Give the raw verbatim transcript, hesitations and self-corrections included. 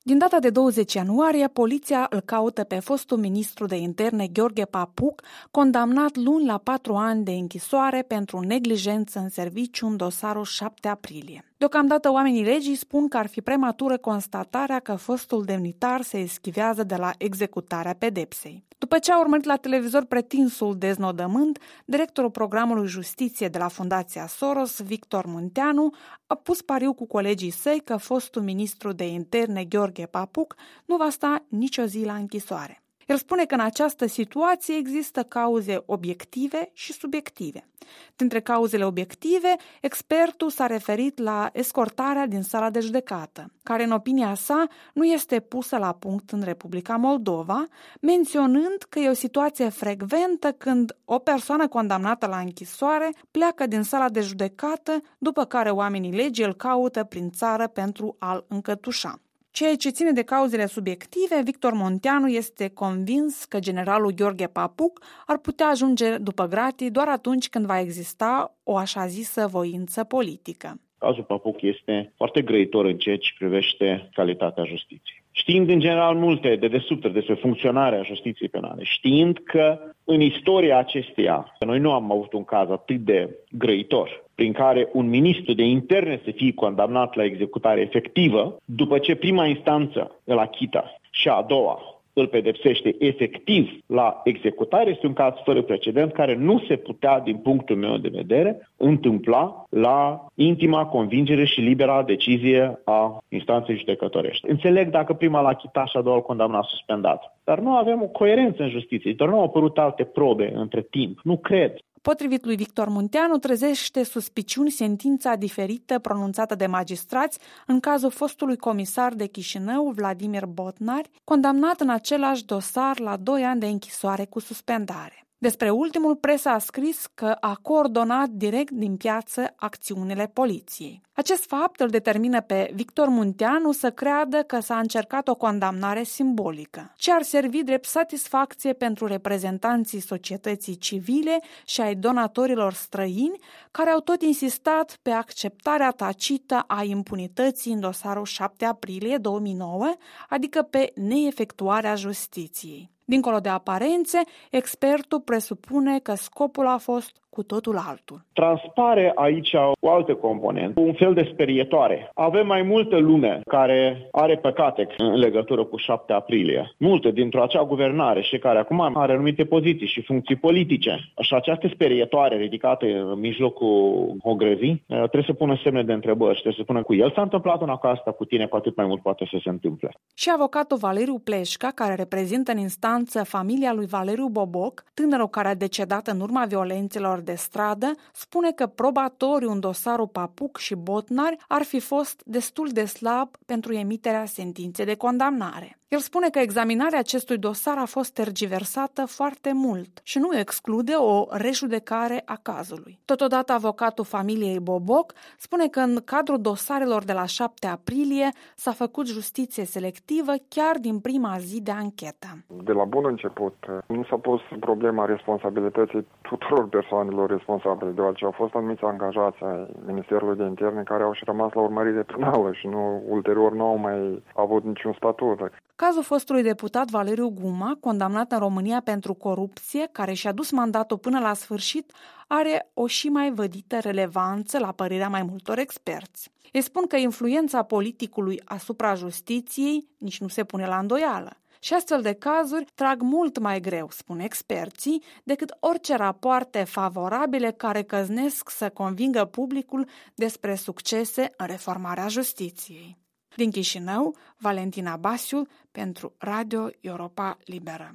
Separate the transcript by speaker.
Speaker 1: Din data de douăzeci ianuarie, poliția îl caută pe fostul ministru de interne Gheorghe Papuc, condamnat luni la patru ani de închisoare pentru neglijență în serviciu în dosarul șapte aprilie. Deocamdată oamenii legii spun că ar fi prematură constatarea că fostul demnitar se eschivează de la executarea pedepsei. După ce a urmărit la televizor pretinsul deznodământ, directorul programului Justiție de la Fundația Soros, Victor Munteanu, a pus pariu cu colegii săi că fostul ministru de interne Gheorghe Papuc nu va sta nicio zi la închisoare. El spune că în această situație există cauze obiective și subiective. Dintre cauzele obiective, expertul s-a referit la escortarea din sala de judecată, care în opinia sa nu este pusă la punct în Republica Moldova, menționând că e o situație frecventă când o persoană condamnată la închisoare pleacă din sala de judecată, după care oamenii legii îl caută prin țară pentru a-l încătușa. Ceea ce ține de cauzele subiective, Victor Munteanu este convins că generalul Gheorghe Papuc ar putea ajunge după gratii doar atunci când va exista o așa zisă voință politică.
Speaker 2: Cazul Papuc este foarte grăitor în ceea ce privește calitatea justiției. Știind în general multe dedesubturi despre funcționarea justiției penale, știind că în istoria acesteia noi nu am avut un caz atât de grăitor prin care un ministru de interne să fie condamnat la executare efectivă, după ce prima instanță îl achită și a doua îl pedepsește efectiv la executare, este un caz fără precedent care nu se putea, din punctul meu de vedere, întâmpla la intima convingere și libera decizie a instanței judecătorești. Înțeleg dacă prima l-a achitat și a doua îl condamna suspendat, dar nu avem o coerență în justiție, doar nu au apărut alte probe între timp. Nu cred.
Speaker 1: Potrivit lui Victor Munteanu, trezește suspiciuni sentința diferită pronunțată de magistrați în cazul fostului comisar de Chișinău, Vladimir Botnar, condamnat în același dosar la doi ani de închisoare cu suspendare. Despre ultimul, presa a scris că a coordonat direct din piață acțiunile poliției. Acest fapt îl determină pe Victor Munteanu să creadă că s-a încercat o condamnare simbolică, ce ar servi drept satisfacție pentru reprezentanții societății civile și ai donatorilor străini, care au tot insistat pe acceptarea tacită a impunității în dosarul șapte aprilie două mii nouă, adică pe neefectuarea justiției. Dincolo de aparențe, expertul presupune că scopul a fost cu totul altul.
Speaker 2: Transpare aici o altă componentă, un fel de sperietoare. Avem mai multă lume care are păcate în legătură cu șapte aprilie. Multe dintr-o acea guvernare și care acum are anumite poziții și funcții politice. Și această sperietoare ridicată în mijlocul ogrăzii trebuie să pună semne de întrebări și trebuie să spună cu el s-a întâmplat una ca asta, cu tine cu atât mai mult poate să se întâmple.
Speaker 1: Și avocatul Valeriu Pleșca, care reprezintă în instanță familia lui Valeriu Boboc, tânărul care a decedat în urma violențelor de stradă, spune că probatoriu în dosarul Papuc și Botnar ar fi fost destul de slab pentru emiterea sentinței de condamnare. El spune că examinarea acestui dosar a fost tergiversată foarte mult și nu exclude o rejudecare a cazului. Totodată, avocatul familiei Boboc spune că în cadrul dosarelor de la șapte aprilie s-a făcut justiție selectivă chiar din prima zi de anchetă.
Speaker 3: De la bun început nu s-a pus problema responsabilității tuturor persoanelor responsabile, deoarece au fost anumiți angajați ai Ministerului de Interne care au și rămas la urmărire penală și nu, ulterior nu au mai avut niciun statut.
Speaker 1: Cazul fostului deputat Valeriu Guma, condamnat în România pentru corupție, care și-a dus mandatul până la sfârșit, are o și mai vădită relevanță la părerea mai multor experți. Ei spun că influența politicului asupra justiției nici nu se pune la îndoială. Și astfel de cazuri trag mult mai greu, spun experții, decât orice rapoarte favorabile care căznesc să convingă publicul despre succese în reformarea justiției. Din Chișinău, Valentina Basiu pentru Radio Europa Liberă.